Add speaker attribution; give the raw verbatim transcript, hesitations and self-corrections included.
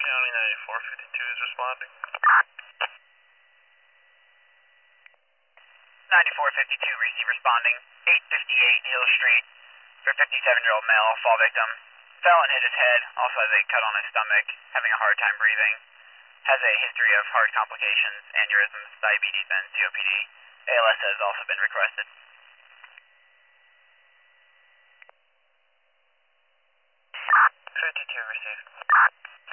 Speaker 1: County ninety-four fifty-two is responding.
Speaker 2: ninety-four fifty-two, receive responding. eight fifty-eight Hill Street for fifty-seven-year-old male, fall victim. Fell and hit his head, also has a cut on his stomach, having a hard time breathing. Has a history of heart complications, aneurysms, diabetes, and C O P D. A L S has also been requested.
Speaker 1: fifty-two received.